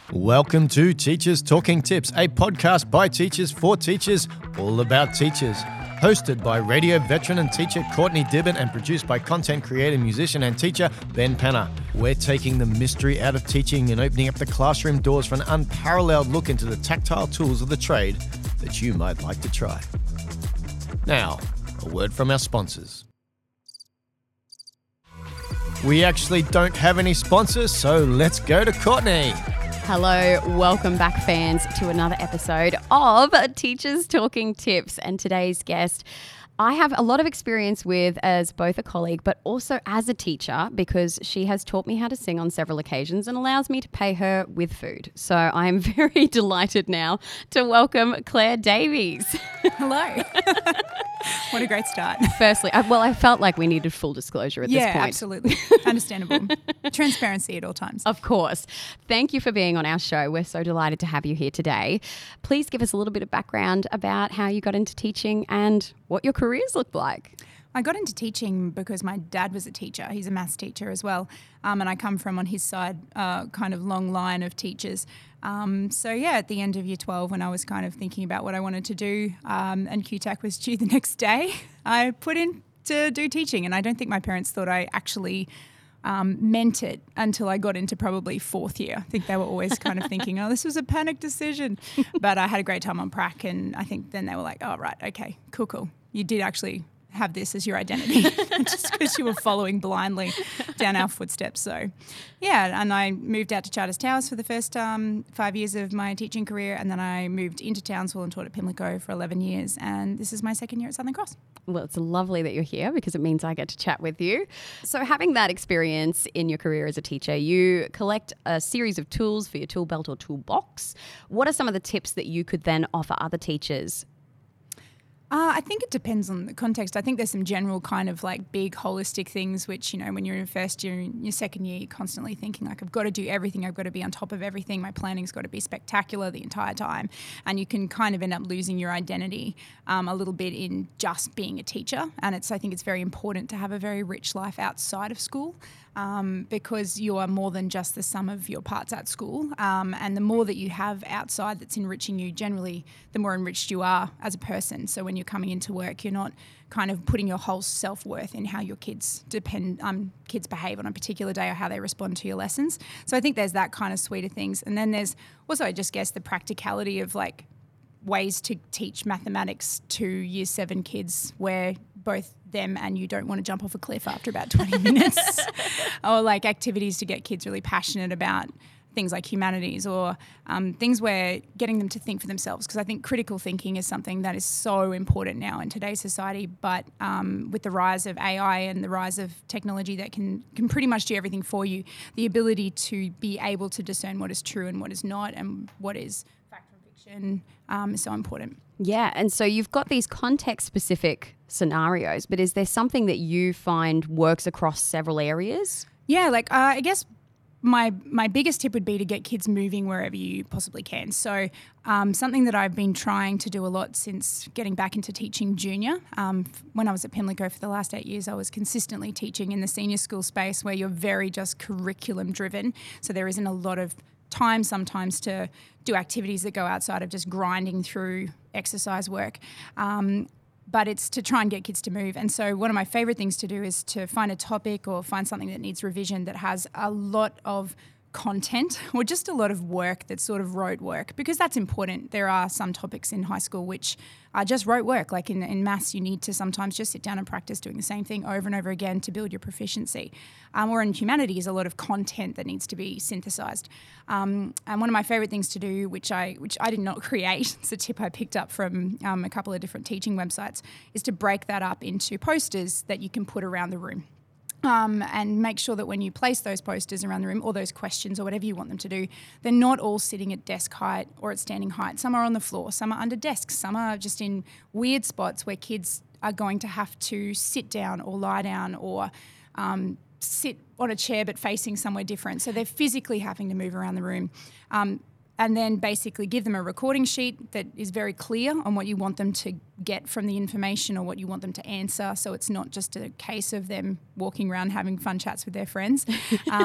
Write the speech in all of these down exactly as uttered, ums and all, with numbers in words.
Welcome to Teachers Talking Tips, a podcast by teachers for teachers, all about teachers. Hosted by radio veteran and teacher Courtney Dibbin and produced by content creator, musician and teacher Ben Penner. We're taking the mystery out of teaching and opening up the classroom doors for an unparalleled look into the tactile tools of the trade that you might like to try. Now, a word from our sponsors. We actually don't have any sponsors, so let's go to Courtney. Hello, welcome back fans to another episode of Teachers Talking Tips. And today's guest, I have a lot of experience with as both a colleague but also as a teacher because she has taught me how to sing on several occasions and allows me to pay her with food. So I'm very delighted now to welcome Claire Davies. Hello. What a great start. Firstly, I, well, I felt like we needed full disclosure at yeah, this point. Yeah, absolutely. Understandable. Transparency at all times. Of course. Thank you for being on our show. We're so delighted to have you here today. Please give us a little bit of background about how you got into teaching and what your careers looked like. I got into teaching because my dad was a teacher. He's a maths teacher as well. Um, and I come from, on his side, uh, kind of long line of teachers. Um, so, yeah, at the end of year twelve, when I was kind of thinking about what I wanted to do um, and Q TAC was due the next day, I put in to do teaching. And I don't think my parents thought I actually um, meant it until I got into probably fourth year. I think they were always kind of thinking, oh, this was a panic decision. But I had a great time on prac, and I think then they were like, oh, right, okay, cool, cool. You did actually have this as your identity just because you were following blindly down our footsteps. So, yeah, and I moved out to Charters Towers for the first um, five years of my teaching career, and then I moved into Townsville and taught at Pimlico for eleven years, and this is my second year at Southern Cross. Well, it's lovely that you're here because it means I get to chat with you. So having that experience in your career as a teacher, you collect a series of tools for your tool belt or toolbox. What are some of the tips that you could then offer other teachers? Uh, I think it depends on the context. I think there's some general kind of like big holistic things which, you know, when you're in first year and your second year, you're constantly thinking like, I've got to do everything. I've got to be on top of everything. My planning's got to be spectacular the entire time. And you can kind of end up losing your identity um, a little bit in just being a teacher. And it's I think it's very important to have a very rich life outside of school. Um, because you are more than just the sum of your parts at school. Um, and the more that you have outside that's enriching you, generally, the more enriched you are as a person. So when you're coming into work, you're not kind of putting your whole self-worth in how your kids depend, um, kids behave on a particular day or how they respond to your lessons. So I think there's that kind of suite of things. And then there's also, I just guess, the practicality of like ways to teach mathematics to year seven kids where both them and you don't want to jump off a cliff after about twenty minutes, or like activities to get kids really passionate about things like humanities, or um, things where getting them to think for themselves, because I think critical thinking is something that is so important now in today's society. But um, with the rise of A I and the rise of technology that can can pretty much do everything for you, the ability to be able to discern what is true and what is not and what is fact from fiction um, is so important. Yeah, and so you've got these context-specific scenarios, but is there something that you find works across several areas? Yeah, like uh, I guess my my biggest tip would be to get kids moving wherever you possibly can. So um, something that I've been trying to do a lot since getting back into teaching junior. Um, when I was at Pimlico for the last eight years, I was consistently teaching in the senior school space where you're very just curriculum driven. So there isn't a lot of time sometimes to do activities that go outside of just grinding through exercise work. Um, but it's to try and get kids to move. And so one of my favourite things to do is to find a topic or find something that needs revision that has a lot of content or just a lot of work that's sort of rote work, because that's important. There are some topics in high school which are just rote work. Like in, in maths, you need to sometimes just sit down and practice doing the same thing over and over again to build your proficiency. Um, or in humanities, a lot of content that needs to be synthesised. Um, and one of my favourite things to do, which I which I did not create, it's a tip I picked up from um, a couple of different teaching websites, is to break that up into posters that you can put around the room. Um, and make sure that when you place those posters around the room or those questions or whatever you want them to do, they're not all sitting at desk height or at standing height. Some are on the floor, some are under desks, some are just in weird spots where kids are going to have to sit down or lie down or um, sit on a chair but facing somewhere different. So they're physically having to move around the room. Um, and then basically give them a recording sheet that is very clear on what you want them to get from the information or what you want them to answer, so it's not just a case of them walking around having fun chats with their friends. um,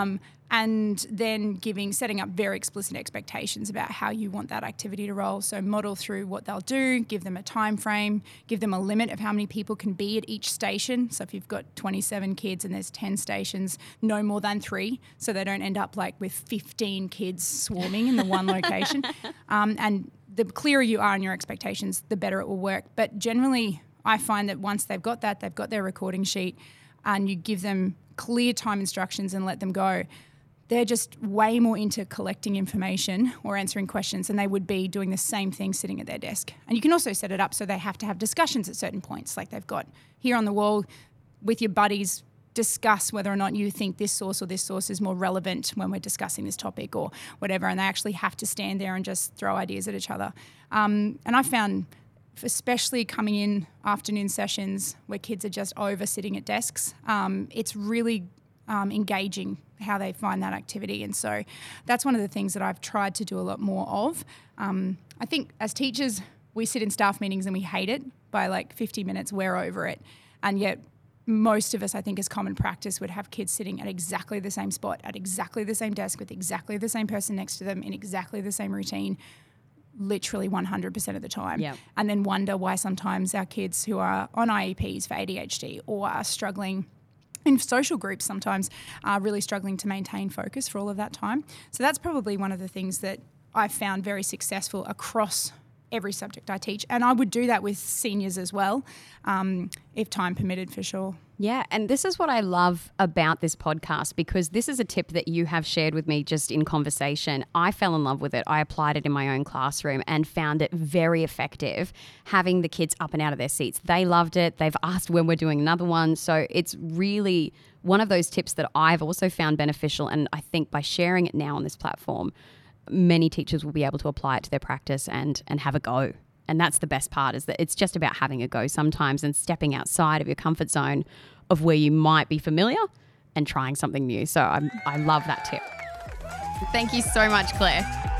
and then giving, setting up very explicit expectations about how you want that activity to roll. So model through what they'll do, give them a time frame, give them a limit of how many people can be at each station. So if you've got twenty-seven kids and there's ten stations, no more than three, so they don't end up like with fifteen kids swarming in the one location. Um, and the clearer you are in your expectations, the better it will work. But generally, I find that once they've got that, they've got their recording sheet, and you give them clear time instructions and let them go, they're just way more into collecting information or answering questions than they would be doing the same thing sitting at their desk. And you can also set it up so they have to have discussions at certain points. Like they've got here on the wall with your buddies, discuss whether or not you think this source or this source is more relevant when we're discussing this topic or whatever. And they actually have to stand there and just throw ideas at each other. Um, and I found, especially coming in afternoon sessions where kids are just over sitting at desks, um, it's really um, engaging how they find that activity. And so that's one of the things that I've tried to do a lot more of. Um, I think as teachers, we sit in staff meetings and we hate it. By like fifty minutes, we're over it. And yet most of us, I think, as common practice, would have kids sitting at exactly the same spot, at exactly the same desk, with exactly the same person next to them, in exactly the same routine, literally one hundred percent of the time. Yep. And then wonder why sometimes our kids who are on I E Ps for A D H D or are struggling in social groups sometimes are really struggling to maintain focus for all of that time. So that's probably one of the things that I've found very successful across every subject I teach. And I would do that with seniors as well, um, if time permitted, for sure. Yeah, and this is what I love about this podcast, because this is a tip that you have shared with me just in conversation. I fell in love with it. I applied it in my own classroom and found it very effective, having the kids up and out of their seats. They loved it. They've asked when we're doing another one. So it's really one of those tips that I've also found beneficial. And I think by sharing it now on this platform, many teachers will be able to apply it to their practice and and have a go. And that's the best part, is that it's just about having a go sometimes and stepping outside of your comfort zone of where you might be familiar and trying something new. So I'm, I love that tip. Thank you so much, Claire.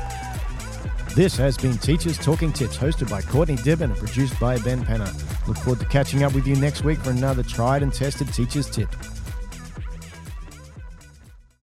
This has been Teachers Talking Tips, hosted by Courtney Dibbin and produced by Ben Penner. Look forward to catching up with you next week for another tried and tested teacher's tip.